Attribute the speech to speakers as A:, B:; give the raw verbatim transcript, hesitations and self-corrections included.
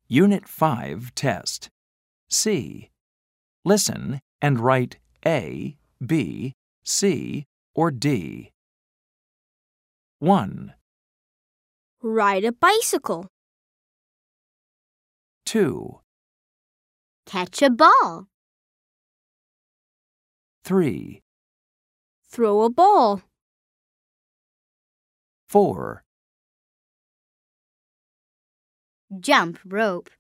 A: Unit five test. C. Listen and write A, B, C, or D. one.
B: Ride a bicycle.
A: two.
C: Catch a ball.
A: three.
B: Throw a ball.
A: four.
C: Jump rope.